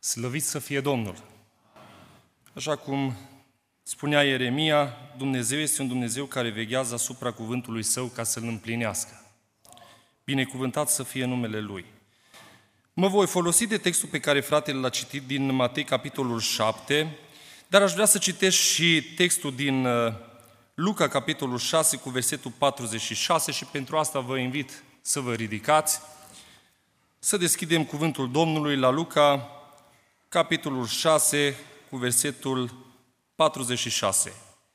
Slăvit să fie Domnul! Așa cum spunea Ieremia, Dumnezeu este un Dumnezeu care veghează asupra cuvântului Său ca să-L împlinească. Binecuvântat să fie numele Lui. Mă voi folosi de textul pe care fratele l-a citit din Matei, capitolul 7, dar aș vrea să citesc și textul din Luca, capitolul 6, cu versetul 46 și pentru asta vă invit să vă ridicați, să deschidem cuvântul Domnului la Luca, capitolul 6, cu versetul 46.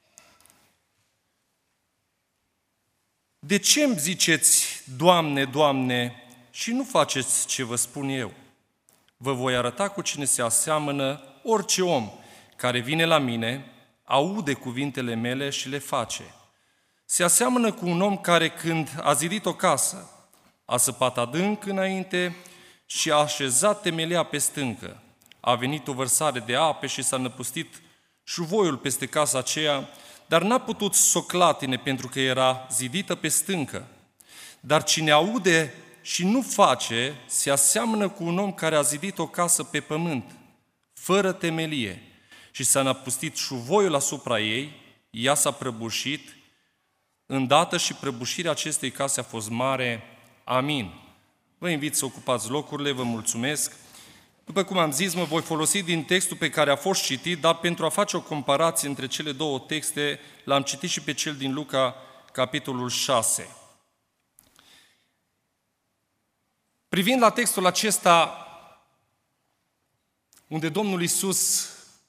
De ce îmi ziceți, Doamne, Doamne, și nu faceți ce vă spun eu? Vă voi arăta cu cine se aseamănă orice om care vine la mine, aude cuvintele mele și le face. Se aseamănă cu un om care, când a zidit o casă, a săpat adânc înainte și a așezat temelia pe stâncă. A venit o vărsare de ape și s-a năpustit șuvoiul peste casa aceea, dar n-a putut soclatine pentru că era zidită pe stâncă. Dar cine aude și nu face, se aseamănă cu un om care a zidit o casă pe pământ, fără temelie, și s-a năpustit șuvoiul asupra ei, ea s-a prăbușit, îndată și prăbușirea acestei case a fost mare. Amin. Vă invit să ocupați locurile, vă mulțumesc. După cum am zis, mă voi folosi din textul pe care a fost citit, dar pentru a face o comparație între cele două texte, l-am citit și pe cel din Luca, capitolul 6. Privind la textul acesta, unde Domnul Iisus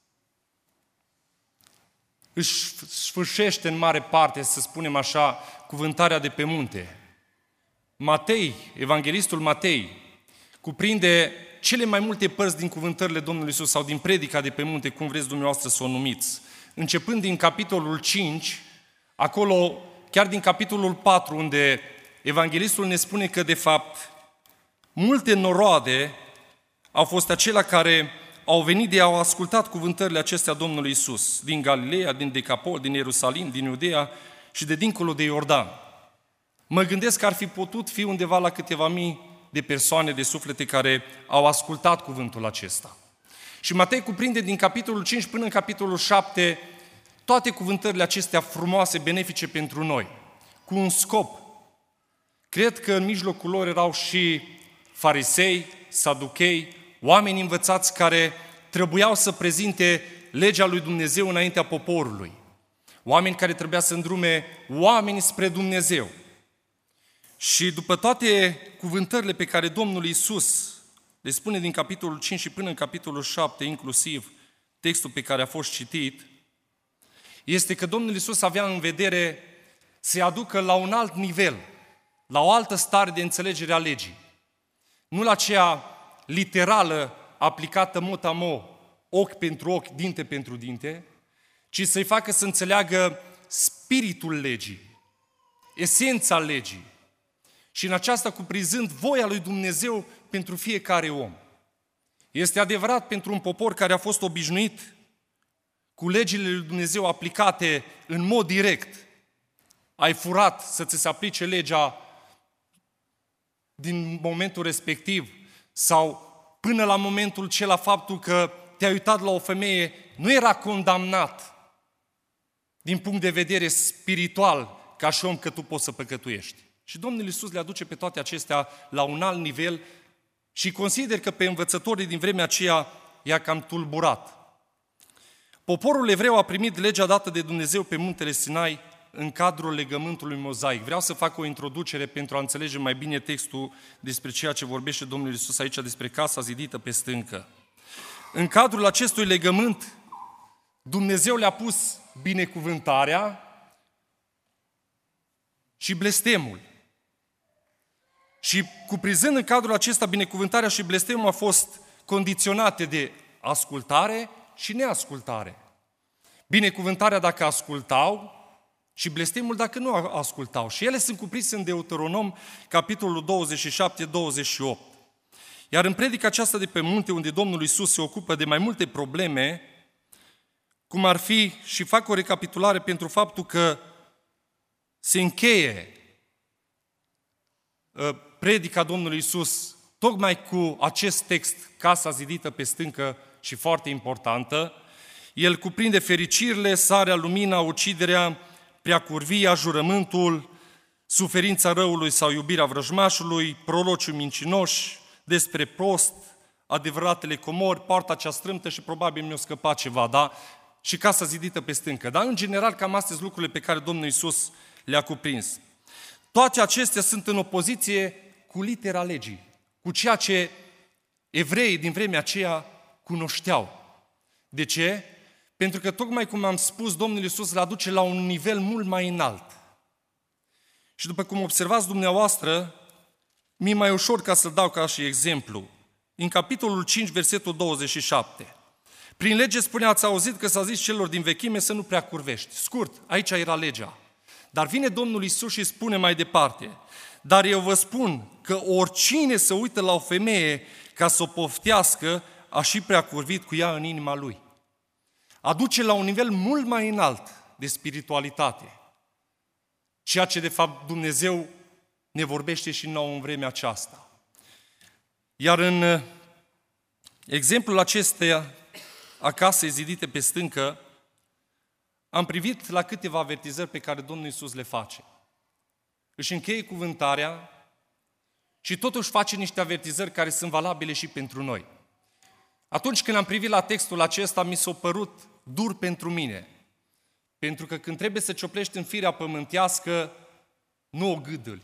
își sfârșește în mare parte, să spunem așa, cuvântarea de pe munte, Matei, evanghelistul Matei, cuprinde cele mai multe părți din cuvântările Domnului Iisus sau din predica de pe munte, cum vreți dumneavoastră să o numiți. Începând din capitolul 5, acolo, chiar din capitolul 4, unde evanghelistul ne spune că, de fapt, multe noroade au fost acelea care au venit au ascultat cuvântările acestea Domnului Iisus, din Galileea, din Decapol, din Ierusalim, din Iudeea și de dincolo de Iordan. Mă gândesc că ar fi putut fi undeva la câteva mii de persoane, de suflete care au ascultat cuvântul acesta. Și Matei cuprinde din capitolul 5 până în capitolul 7 toate cuvântările acestea frumoase, benefice pentru noi, cu un scop. Cred că în mijlocul lor erau și farisei, saduchei, oameni învățați care trebuiau să prezinte legea lui Dumnezeu înaintea poporului. Oameni care trebuia să îndrume oamenii spre Dumnezeu. Și după toate cuvântările pe care Domnul Iisus le spune din capitolul 5 și până în capitolul 7, inclusiv textul pe care a fost citit, este că Domnul Iisus avea în vedere să-i aducă la un alt nivel, la o altă stare de înțelegere a legii. Nu la aceea literală aplicată mot-a-mot, ochi pentru ochi, dinte pentru dinte, ci să-i facă să înțeleagă spiritul legii, esența legii. Și în aceasta cuprinzând voia lui Dumnezeu pentru fiecare om. Este adevărat pentru un popor care a fost obișnuit cu legile lui Dumnezeu aplicate în mod direct. Ai furat, să ți se aplice legea din momentul respectiv sau până la momentul acela faptul că te-ai uitat la o femeie, nu era condamnat din punct de vedere spiritual ca și om că tu poți să păcătuiești. Și Domnul Iisus le aduce pe toate acestea la un alt nivel și consider că pe învățătorii din vremea aceea i-a cam tulburat. Poporul evreu a primit legea dată de Dumnezeu pe muntele Sinai în cadrul legământului mozaic. Vreau să fac o introducere pentru a înțelege mai bine textul despre ceea ce vorbește Domnul Iisus aici, despre casa zidită pe stâncă. În cadrul acestui legământ, Dumnezeu le-a pus binecuvântarea și blestemul. Și cuprinzând în cadrul acesta binecuvântarea și blestemul a fost condiționate de ascultare și neascultare. Binecuvântarea dacă ascultau și blestemul dacă nu ascultau. Și ele sunt cuprinse în Deuteronom, capitolul 27-28. Iar în predica aceasta de pe munte, unde Domnul Iisus se ocupă de mai multe probleme, cum ar fi, și fac o recapitulare pentru faptul că se încheie predica Domnului Iisus tocmai cu acest text, casa zidită pe stâncă și foarte importantă, el cuprinde fericirile, sarea, lumina, uciderea, preacurvia, jurământul, suferința răului sau iubirea vrăjmașului, prorociul mincinoși, despre prost, adevăratele comori, poarta cea strâmtă și probabil mi-a scăpat ceva, da? Și casa zidită pe stâncă. Dar în general cam astea sunt lucrurile pe care Domnul Iisus le-a cuprins. Toate acestea sunt în opoziție cu litera legii, cu ceea ce evreii din vremea aceea cunoșteau. De ce? Pentru că tocmai cum am spus, Domnul Iisus le aduce la un nivel mult mai înalt. Și după cum observați dumneavoastră, mi-e mai ușor ca să-l dau ca și exemplu. În capitolul 5, versetul 27. Prin lege spunea, ați auzit că s-a zis celor din vechime să nu prea curvești. Scurt, aici era legea. Dar vine Domnul Iisus și spune mai departe, dar eu vă spun că oricine se uită la o femeie ca să o poftească, a și prea curvit cu ea în inima lui. Aduce la un nivel mult mai înalt de spiritualitate. Ceea ce de fapt Dumnezeu ne vorbește și nouă în vremea aceasta. Iar în exemplul acesteia, a casei zidite pe stâncă, am privit la câteva avertizări pe care Domnul Iisus le face. Își încheie cuvântarea și totuși face niște avertizări care sunt valabile și pentru noi. Atunci când am privit la textul acesta, mi s-a părut dur pentru mine. Pentru că când trebuie să cioplești în firea pământească, nu o gâdâli.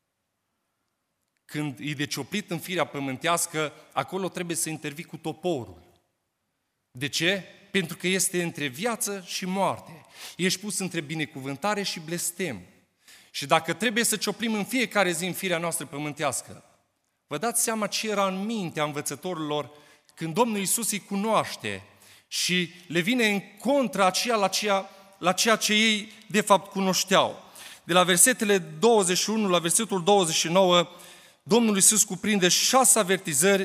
Când e de cioplit în firea pământească, acolo trebuie să intervii cu toporul. De ce? Pentru că este între viață și moarte. Ești pus între binecuvântare și blestem. Și dacă trebuie să cioplim în fiecare zi în firea noastră pământească, vă dați seama ce era în mintea învățătorilor când Domnul Iisus îi cunoaște și le vine în contra la ceea ce ei de fapt cunoșteau. De la versetele 21 la versetul 29, Domnul Iisus cuprinde 6 avertizări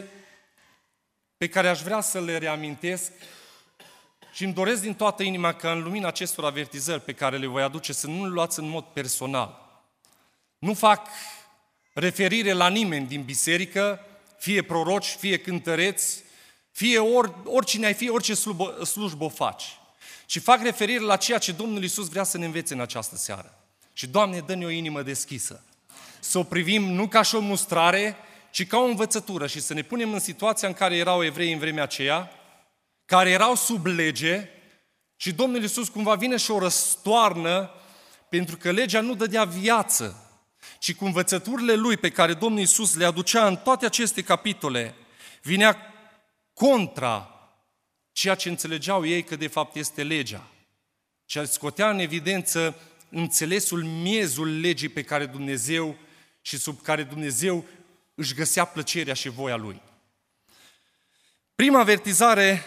pe care aș vrea să le reamintesc și îmi doresc din toată inima ca în lumina acestor avertizări pe care le voi aduce să nu le luați în mod personal. Nu fac referire la nimeni din biserică, fie proroci, fie cântăreți, fie oricine ai fi, orice slujbă o faci. Și fac referire la ceea ce Domnul Iisus vrea să ne învețe în această seară. Și, Doamne, dă-ne o inimă deschisă. Să o privim nu ca și o mustrare, ci ca o învățătură și să ne punem în situația în care erau evrei în vremea aceea, care erau sub lege și Domnul Iisus cumva vine și o răstoarnă pentru că legea nu dădea viață, ci cu învățăturile Lui pe care Domnul Iisus le aducea în toate aceste capitole, vinea contra ceea ce înțelegeau ei că de fapt este legea. Și scotea în evidență înțelesul, miezul legii pe care Dumnezeu și sub care Dumnezeu își găsea plăcerea și voia Lui. Prima avertizare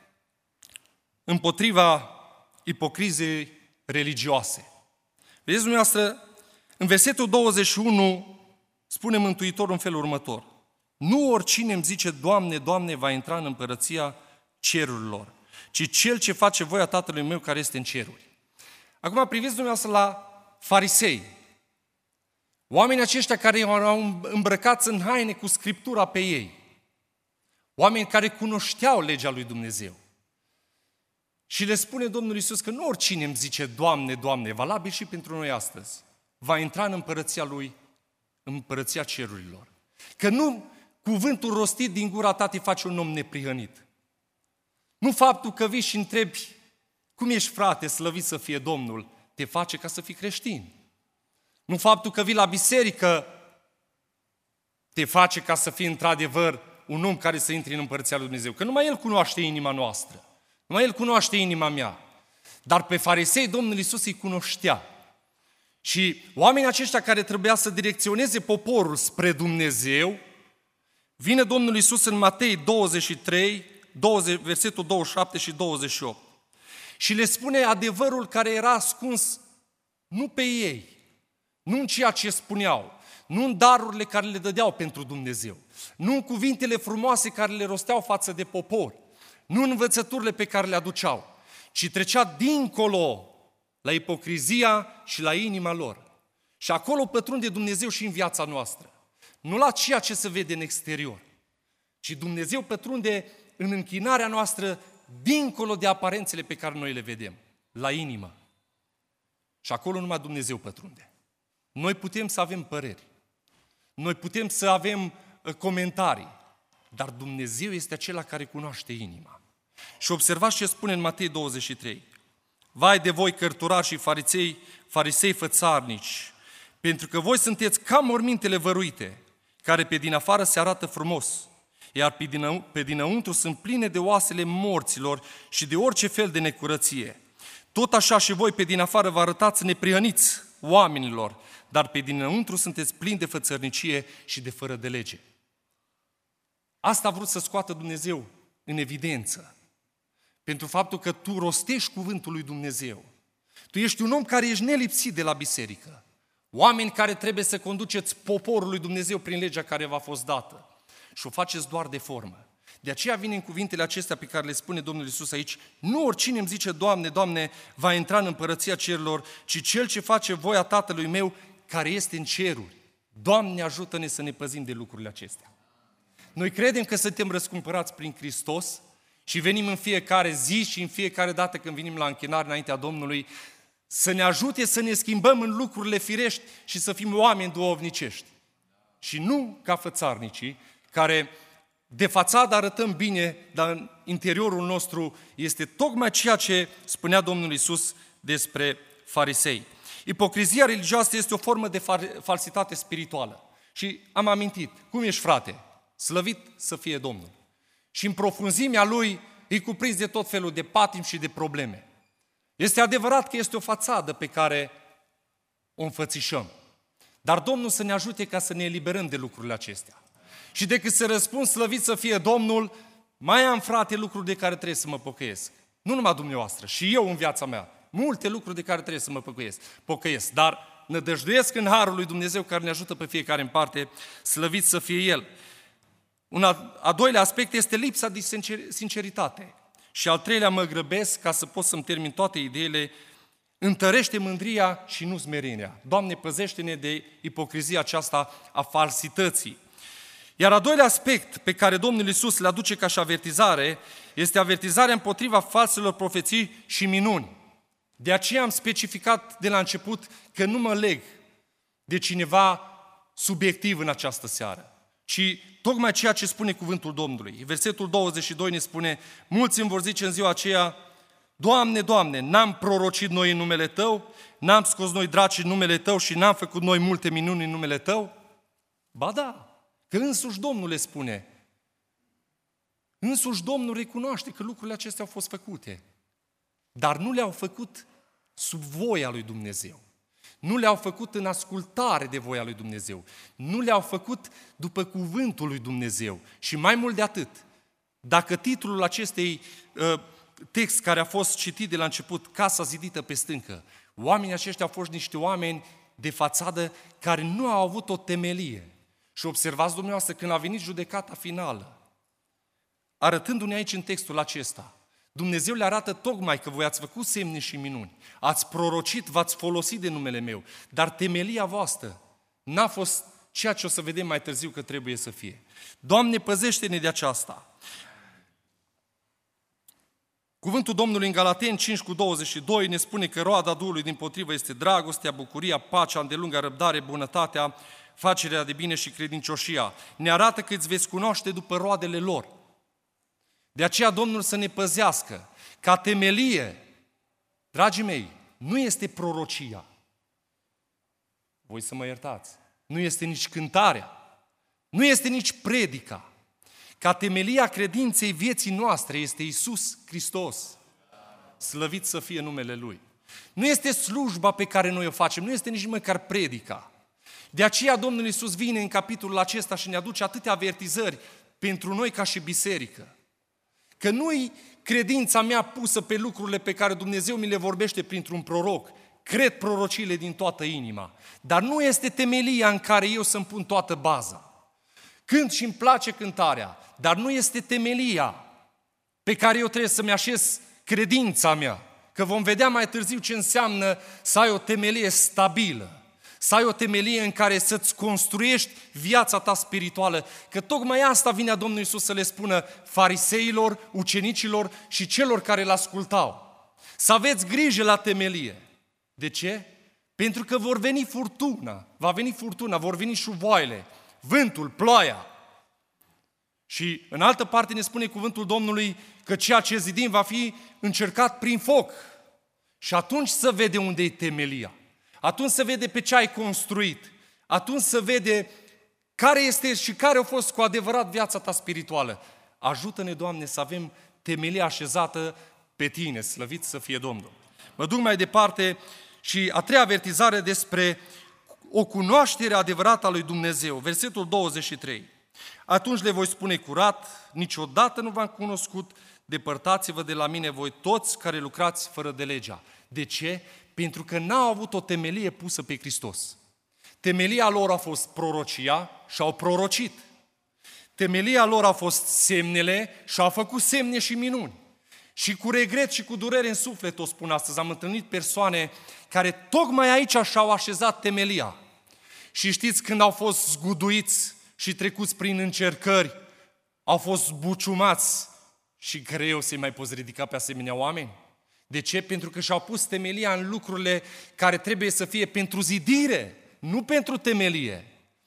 împotriva ipocrizei religioase. Vedeți dumneavoastră, în versetul 21 spune Mântuitorul în felul următor. Nu oricine îmi zice, Doamne, Doamne, va intra în împărăția cerurilor, ci cel ce face voia Tatălui meu care este în ceruri. Acum priviți dumneavoastră la farisei. Oamenii aceștia care erau îmbrăcați în haine cu Scriptura pe ei. Oameni care cunoșteau legea lui Dumnezeu. Și le spune Domnul Iisus că nu oricine îmi zice, Doamne, Doamne, valabil și pentru noi astăzi, va intra în împărăția Lui, în împărăția cerurilor. Că nu cuvântul rostit din gura ta te face un om neprihănit. Nu faptul că vii și întrebi, cum ești frate, slăvit să fie Domnul, te face ca să fii creștin. Nu faptul că vii la biserică te face ca să fii într-adevăr un om care să intre în împărăția lui Dumnezeu. Că numai El cunoaște inima noastră. Numai El cunoaște inima mea. Dar pe farisei Domnul Iisus îi cunoștea. Și oamenii aceștia care trebuia să direcționeze poporul spre Dumnezeu, vine Domnul Iisus în Matei 23, versetul 27 și 28. Și le spune adevărul care era ascuns nu pe ei, nu în ceea ce spuneau, nu în darurile care le dădeau pentru Dumnezeu, nu în cuvintele frumoase care le rosteau față de popor, nu în învățăturile pe care le aduceau, ci trecea dincolo la ipocrizia și la inima lor. Și acolo pătrunde Dumnezeu și în viața noastră. nu la ceea ce se vede în exterior, ci Dumnezeu pătrunde în închinarea noastră dincolo de aparențele pe care noi le vedem, la inimă. Și acolo numai Dumnezeu pătrunde. Noi putem să avem păreri, noi putem să avem comentarii, dar Dumnezeu este acela care cunoaște inima. Și observați ce spune în Matei 23. Vai de voi, cărturari și farisei fățarnici, pentru că voi sunteți ca mormintele văruite, care pe din afară se arată frumos, iar pe dinăuntru sunt pline de oasele morților și de orice fel de necurăție. Tot așa și voi pe din afară vă arătați neprihăniți oamenilor, dar pe dinăuntru sunteți plini de fățărnicie și de fără de lege. Asta a vrut să scoată Dumnezeu în evidență. Pentru faptul că tu rostești cuvântul lui Dumnezeu. Tu ești un om care ești nelipsit de la biserică. Oameni care trebuie să conduceți poporul lui Dumnezeu prin legea care v-a fost dată. Și o faceți doar de formă. De aceea vine în cuvintele acestea pe care le spune Domnul Iisus aici: nu oricine îmi zice, Doamne, Doamne, va intra în împărăția cerurilor, ci cel ce face voia Tatălui meu care este în ceruri. Doamne, ajută-ne să ne păzim de lucrurile acestea. Noi credem că suntem răscumpărați prin Hristos și venim în fiecare zi și în fiecare dată când venim la închinare înaintea Domnului să ne ajute să ne schimbăm în lucrurile firești și să fim oameni duhovnicești. Și nu ca fățarnicii care de fațadă arătăm bine, dar în interiorul nostru este tocmai ceea ce spunea Domnul Iisus despre farisei. Ipocrizia religioasă este o formă de falsitate spirituală. Și am amintit, cum ești, frate? Slăvit să fie Domnul. Și în profunzimea lui îi cuprins de tot felul de patimi și de probleme. Este adevărat că este o fațadă pe care o înfățișăm. Dar Domnul să ne ajute ca să ne eliberăm de lucrurile acestea. Și decât să răspund slăvit să fie Domnul, mai am, frate, lucruri de care trebuie să mă pocăiesc. Nu numai dumneavoastră, și eu în viața mea. Multe lucruri de care trebuie să mă pocăiesc. Dar nădăjduiesc în harul lui Dumnezeu care ne ajută pe fiecare în parte, slăvit să fie El. Un a doilea aspect este lipsa de sinceritate. Și al treilea, mă grăbesc ca să pot să-mi termin toate ideile, întărește mândria și nu smerenia. Doamne, păzește-ne de ipocrizia aceasta a falsității. Iar al doilea aspect pe care Domnul Iisus le aduce ca și avertizare este avertizarea împotriva falselor profeții și minuni. De aceea am specificat de la început că nu mă leg de cineva subiectiv în această seară, ci tocmai ceea ce spune cuvântul Domnului. Versetul 22 ne spune: mulți îmi vor zice în ziua aceea: Doamne, Doamne, n-am prorocit noi în numele Tău, n-am scos noi draci în numele Tău și n-am făcut noi multe minuni în numele Tău? Ba da, că însuși Domnul le spune. Însuși Domnul recunoaște că lucrurile acestea au fost făcute, dar nu le-au făcut sub voia lui Dumnezeu. Nu le-au făcut în ascultare de voia lui Dumnezeu. Nu le-au făcut după cuvântul lui Dumnezeu. Și mai mult de atât, dacă titlul acestei text care a fost citit de la început, Casa zidită pe stâncă, oamenii aceștia au fost niște oameni de fațadă care nu au avut o temelie. Și observați dumneavoastră, când a venit judecata finală, arătându-ne aici în textul acesta, Dumnezeu le arată tocmai că voi ați făcut semne și minuni, ați prorocit, v-ați folosit de numele meu, dar temelia voastră n-a fost ceea ce o să vedem mai târziu că trebuie să fie. Doamne, păzește-ne de aceasta! Cuvântul Domnului în Galateni 5:22 ne spune că roada Duhului dimpotrivă este dragostea, bucuria, pacea, îndelunga răbdare, bunătatea, facerea de bine și credincioșia. Ne arată că îți veți cunoaște după roadele lor. De aceea Domnul să ne păzească. Ca temelie, dragii mei, nu este prorocia. Voi să mă iertați. Nu este nici cântarea. Nu este nici predica. Ca temelia credinței vieții noastre este Iisus Hristos. Slăvit să fie numele Lui. Nu este slujba pe care noi o facem, nu este nici măcar predica. De aceea Domnul Iisus vine în capitolul acesta și ne aduce atâtea avertizări pentru noi ca și biserică. Că nu-i credința mea pusă pe lucrurile pe care Dumnezeu mi le vorbește printr-un proroc. Cred prorociile din toată inima. Dar nu este temelia în care eu să-mi pun toată baza. Cânt și îmi place cântarea, dar nu este temelia pe care eu trebuie să-mi așez credința mea. Că vom vedea mai târziu ce înseamnă să ai o temelie stabilă. Să ai o temelie în care să-ți construiești viața ta spirituală. Că tocmai asta vine a Domnului Iisus să le spună fariseilor, ucenicilor și celor care îl ascultau. Să aveți grijă la temelie. De ce? Pentru că vor veni furtuna, va veni furtuna, vor veni șuvoaile, vântul, ploaia. Și în altă parte ne spune cuvântul Domnului că ceea ce zidim va fi încercat prin foc. Și atunci se vede unde e temelia. Atunci se vede pe ce ai construit. Atunci se vede care este și care a fost cu adevărat viața ta spirituală. Ajută-ne, Doamne, să avem temelia așezată pe Tine, slăvit să fie Domnul. Mă duc mai departe și a treia avertizare despre o cunoaștere adevărată a lui Dumnezeu. Versetul 23. Atunci le voi spune curat, niciodată nu v-am cunoscut, depărtați-vă de la mine voi toți care lucrați fără de legea. De ce? Pentru că n-au avut o temelie pusă pe Hristos. Temelia lor a fost prorocia și au prorocit. Temelia lor a fost semnele și au făcut semne și minuni. Și cu regret și cu durere în suflet o spun astăzi. Am întâlnit persoane care tocmai aici și-au așezat temelia. Și știți, când au fost zguduiți și trecuți prin încercări, au fost buciumați și greu să-i mai poți ridica pe asemenea oameni. De ce? Pentru că și-au pus temelia în lucrurile care trebuie să fie pentru zidire, nu pentru temelie.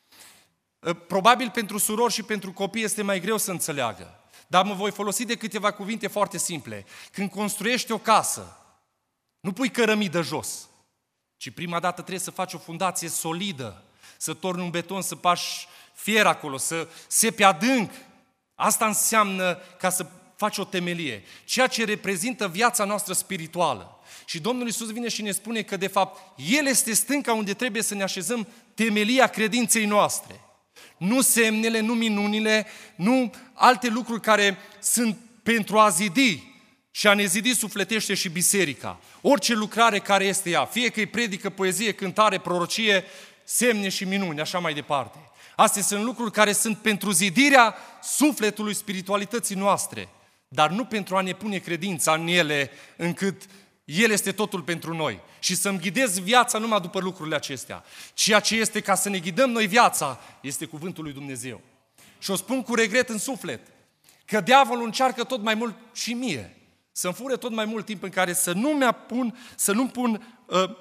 Probabil pentru surori și pentru copii este mai greu să înțeleagă. Dar mă voi folosi de câteva cuvinte foarte simple. Când construiești o casă, nu pui cărămidă jos, ci prima dată trebuie să faci o fundație solidă, să torni un beton, să pași fier acolo, să sepi adânc. Asta înseamnă ca să faci o temelie, ceea ce reprezintă viața noastră spirituală. Și Domnul Iisus vine și ne spune că, de fapt, El este stânca unde trebuie să ne așezăm temelia credinței noastre. Nu semnele, nu minunile, nu alte lucruri care sunt pentru a zidi și a ne zidi sufletește și biserica. Orice lucrare care este ea, fie că e predică, poezie, cântare, prorocie, semne și minuni, așa mai departe. Astea sunt lucruri care sunt pentru zidirea sufletului, spiritualității noastre, dar nu pentru a ne pune credința în ele, încât El este totul pentru noi. Și să-mi ghidez viața numai după lucrurile acestea. Ceea ce este ca să ne ghidăm noi viața, este cuvântul lui Dumnezeu. Și o spun cu regret în suflet, că diavolul încearcă tot mai mult și mie, să-mi fure tot mai mult timp în care să nu-mi pun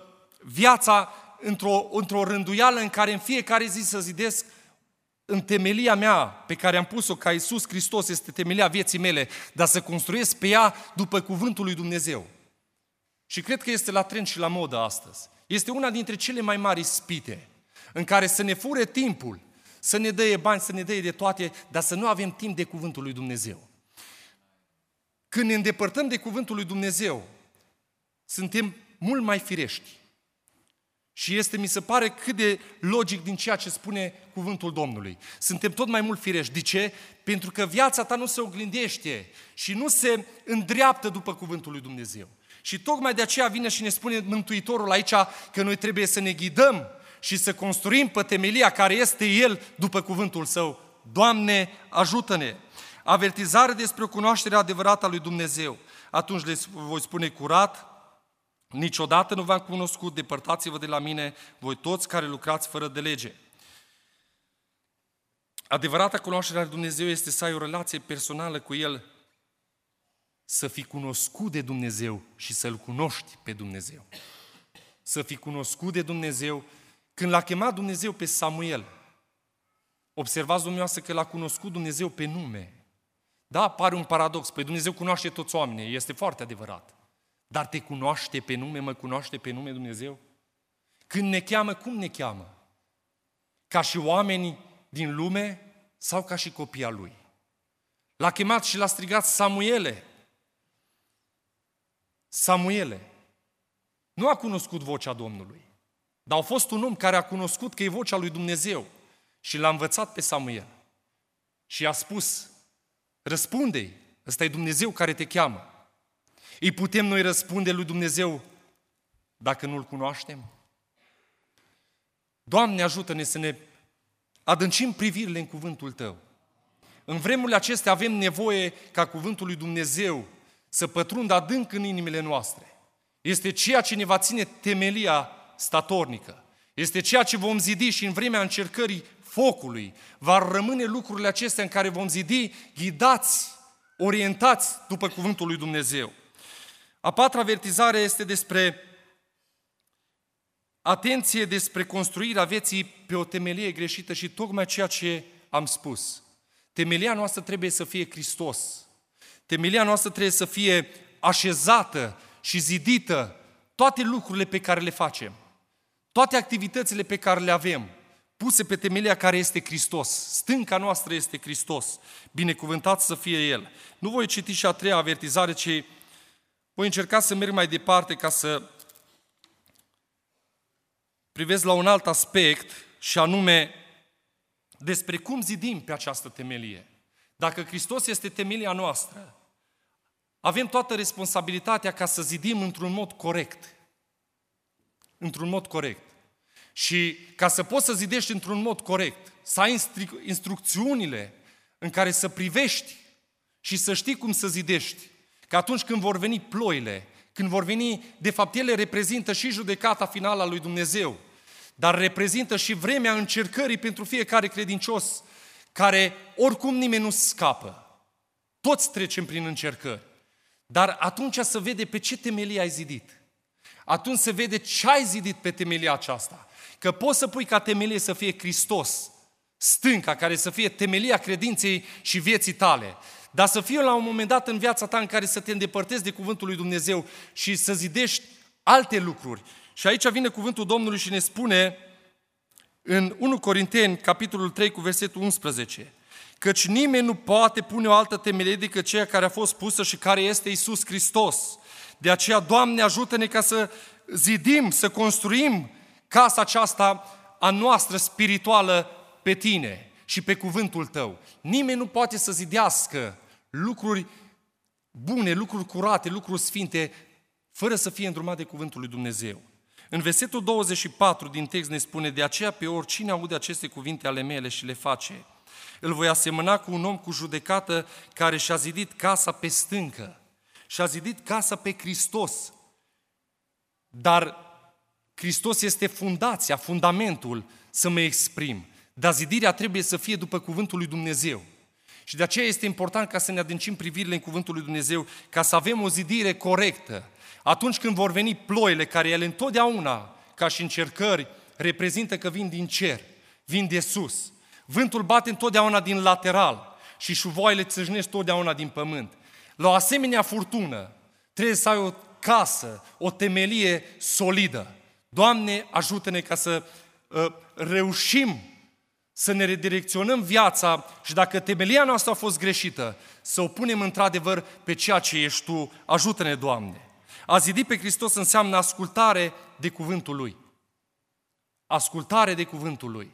viața într-o rânduială în care în fiecare zi să zidesc în temelia mea pe care am pus-o, ca Iisus Hristos este temelia vieții mele, dar să construiesc pe ea după cuvântul lui Dumnezeu. Și cred că este la trend și la modă astăzi. Este una dintre cele mai mari ispite, în care să ne fure timpul, să ne dăie bani, să ne dăie de toate, dar să nu avem timp de cuvântul lui Dumnezeu. Când ne îndepărtăm de cuvântul lui Dumnezeu, suntem mult mai firești. Și mi se pare cât de logic din ceea ce spune cuvântul Domnului. Suntem tot mai mult firești. De ce? Pentru că viața ta nu se oglindește și nu se îndreaptă după cuvântul lui Dumnezeu. Și tocmai de aceea vine și ne spune Mântuitorul aici că noi trebuie să ne ghidăm și să construim pe temelia care este El după cuvântul Său. Doamne, ajută-ne! Avertizare despre o cunoaștere adevărată a lui Dumnezeu. Atunci le voi spune curat, niciodată nu v-am cunoscut, depărtați-vă de la mine, voi toți care lucrați fără de lege. Adevărata cunoaștere a lui Dumnezeu este să ai o relație personală cu El, să fii cunoscut de Dumnezeu și să-L cunoști pe Dumnezeu. Să fii cunoscut de Dumnezeu. Când l-a chemat Dumnezeu pe Samuel, observați dumneavoastră că l-a cunoscut Dumnezeu pe nume. Da, pare un paradox, păi Dumnezeu cunoaște toți oamenii, este foarte adevărat. Dar te cunoaște pe nume, mă cunoaște pe nume Dumnezeu? Când ne cheamă, cum ne cheamă? Ca și oamenii din lume sau ca și copii al Lui? L-a chemat și l-a strigat Samuele. Samuele. Nu a cunoscut vocea Domnului, dar a fost un om care a cunoscut că e vocea lui Dumnezeu și l-a învățat pe Samuel. Și i-a spus, răspunde-i, ăsta e Dumnezeu care te cheamă. Îi putem noi răspunde lui Dumnezeu dacă nu-L cunoaștem? Doamne, ajută-ne să ne adâncim privirile în cuvântul Tău. În vremurile acestea avem nevoie ca cuvântul lui Dumnezeu să pătrundă adânc în inimile noastre. Este ceea ce ne va ține temelia statornică. Este ceea ce vom zidi și în vremea încercării focului. Va rămâne lucrurile acestea în care vom zidi ghidați, orientați după cuvântul lui Dumnezeu. A patra avertizare este despre atenție, despre construirea vieții pe o temelie greșită și tocmai ceea ce am spus. Temelia noastră trebuie să fie Hristos. Temelia noastră trebuie să fie așezată și zidită. Toate lucrurile pe care le facem, toate activitățile pe care le avem, puse pe temelia care este Hristos. Stânca noastră este Hristos. Binecuvântat să fie El. Nu voi citi și a treia avertizare, ci voi încerca să merg mai departe ca să privesc la un alt aspect și anume despre cum zidim pe această temelie. Dacă Hristos este temelia noastră, avem toată responsabilitatea ca să zidim într-un mod corect. Într-un mod corect. Și ca să poți să zidești într-un mod corect, să ai instrucțiunile în care să privești și să știi cum să zidești, că atunci când vor veni ploile, când vor veni, de fapt ele reprezintă și judecata finală a lui Dumnezeu, dar reprezintă și vremea încercării pentru fiecare credincios, care oricum nimeni nu scapă. Toți trecem prin încercări. Dar atunci se vede pe ce temelie ai zidit. Atunci se vede ce ai zidit pe temelia aceasta. Că poți să pui ca temelie să fie Hristos, stânca, care să fie temelia credinței și vieții tale. Dar să fie la un moment dat în viața ta în care să te îndepărtezi de cuvântul lui Dumnezeu și să zidești alte lucruri. Și aici vine cuvântul Domnului și ne spune în 1 Corinteni, capitolul 3, cu versetul 11, căci nimeni nu poate pune o altă temelie decât ceea care a fost pusă și care este Iisus Hristos. De aceea, Doamne, ajută-ne ca să zidim, să construim casa aceasta a noastră spirituală pe Tine și pe cuvântul Tău. Nimeni nu poate să zidească lucruri bune, lucruri curate, lucruri sfinte, fără să fie îndrumat de cuvântul lui Dumnezeu. În versetul 24 din text ne spune, de aceea pe oricine aude aceste cuvinte ale mele și le face, îl voi asemăna cu un om cu judecată care și-a zidit casa pe stâncă, și-a zidit casa pe Hristos. Dar Hristos este fundația, fundamentul să mă exprim. Dar zidirea trebuie să fie după cuvântul lui Dumnezeu. Și de aceea este important ca să ne adâncim privirile în cuvântul lui Dumnezeu, ca să avem o zidire corectă. Atunci când vor veni ploile, care ele întotdeauna, ca și încercări, reprezintă că vin din cer, vin de sus. Vântul bate întotdeauna din lateral și șuvoaiele țâșnesc totdeauna din pământ. La o asemenea furtună trebuie să ai o casă, o temelie solidă. Doamne, ajută-ne ca să reușim să ne redirecționăm viața și dacă temelia noastră a fost greșită, să o punem într-adevăr pe ceea ce ești Tu. Ajută-ne, Doamne! A zidi pe Hristos înseamnă ascultare de cuvântul Lui. Ascultare de cuvântul Lui.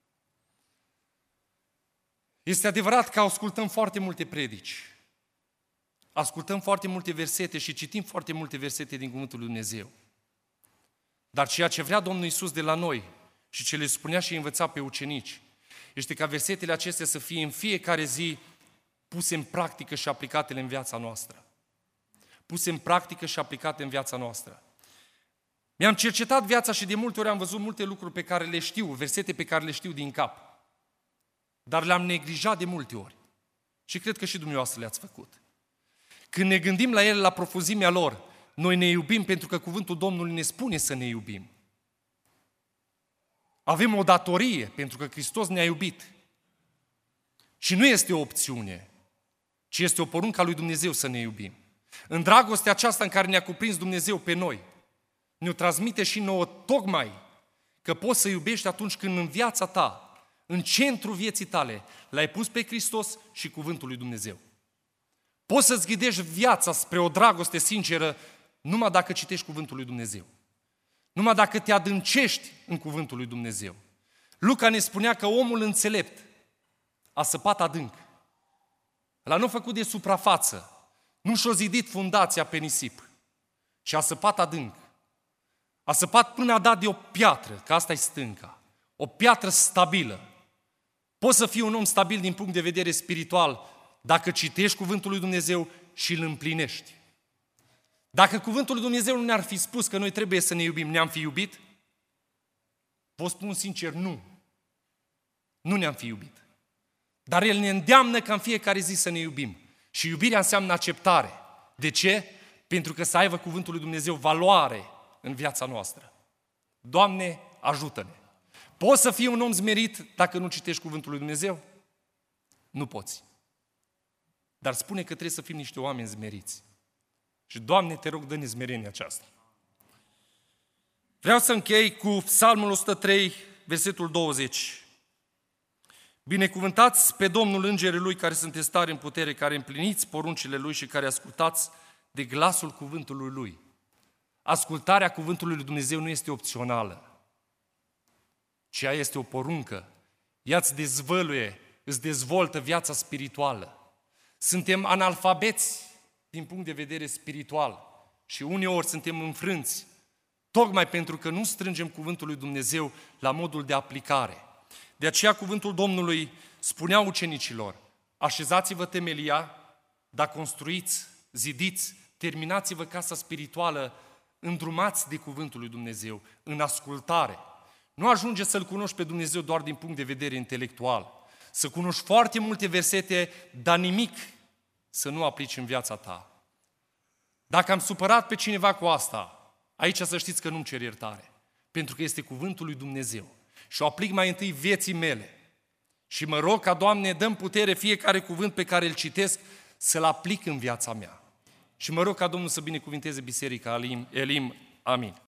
Este adevărat că ascultăm foarte multe predici. Ascultăm foarte multe versete și citim foarte multe versete din cuvântul lui Dumnezeu. Dar ceea ce vrea Domnul Iisus de la noi și ce le spunea și învăța pe ucenici, este ca versetele acestea să fie în fiecare zi puse în practică și aplicate în viața noastră. Puse în practică și aplicate în viața noastră. Mi-am cercetat viața și de multe ori am văzut multe lucruri pe care le știu, versete pe care le știu din cap. Dar le-am neglijat de multe ori. Și cred că și dumneavoastră le-ați făcut. Când ne gândim la ele, la profunzimea lor, noi ne iubim pentru că cuvântul Domnului ne spune să ne iubim. Avem o datorie pentru că Hristos ne-a iubit. Și nu este o opțiune, ci este o poruncă a lui Dumnezeu să ne iubim. În dragostea aceasta în care ne-a cuprins Dumnezeu pe noi, ne-o transmite și nouă tocmai că poți să iubești atunci când în viața ta, în centrul vieții tale, l-ai pus pe Hristos și cuvântul lui Dumnezeu. Poți să-ți ghidești viața spre o dragoste sinceră numai dacă citești cuvântul lui Dumnezeu. Numai dacă te adâncești în cuvântul lui Dumnezeu. Luca ne spunea că omul înțelept a săpat adânc. Ăla nu a făcut de suprafață. Nu și-a zidit fundația pe nisip. Și a săpat adânc. A săpat până a dat de o piatră, că asta e stânca. O piatră stabilă. Poți să fii un om stabil din punct de vedere spiritual dacă citești cuvântul lui Dumnezeu și îl împlinești. Dacă cuvântul lui Dumnezeu nu ne-ar fi spus că noi trebuie să ne iubim, ne-am fi iubit? Vă spun sincer, nu. Nu ne-am fi iubit. Dar El ne îndeamnă ca în fiecare zi să ne iubim. Și iubirea înseamnă acceptare. De ce? Pentru că să aibă cuvântul lui Dumnezeu valoare în viața noastră. Doamne, ajută-ne! Poți să fii un om smerit dacă nu citești cuvântul lui Dumnezeu? Nu poți. Dar spune că trebuie să fim niște oameni smeriți. Și, Doamne, te rog, dă-ne smerenia aceasta. Vreau să închei cu Psalmul 103, versetul 20. Binecuvântați pe Domnul îngerii Lui care sunteți tari în putere, care împliniți poruncile Lui și care ascultați de glasul cuvântului Lui. Ascultarea cuvântului lui Dumnezeu nu este opțională, ci ea este o poruncă. Ea îți dezvoltă viața spirituală. Suntem analfabeți din punct de vedere spiritual și uneori suntem înfrânți, tocmai pentru că nu strângem cuvântul lui Dumnezeu la modul de aplicare. De aceea cuvântul Domnului spunea ucenicilor: așezați-vă temelia, dar construiți, zidiți, terminați-vă casa spirituală, îndrumați de cuvântul lui Dumnezeu, în ascultare. Nu ajunge să-L cunoști pe Dumnezeu doar din punct de vedere intelectual, să cunoști foarte multe versete, dar nimic să nu aplici în viața ta. Dacă am supărat pe cineva cu asta, aici să știți că nu-mi cer iertare, pentru că este cuvântul lui Dumnezeu. Și o aplic mai întâi vieții mele. Și mă rog ca, Doamne, dă-mi putere fiecare cuvânt pe care îl citesc să-l aplic în viața mea. Și mă rog ca Domnul să binecuvinteze biserica Elim. Amin.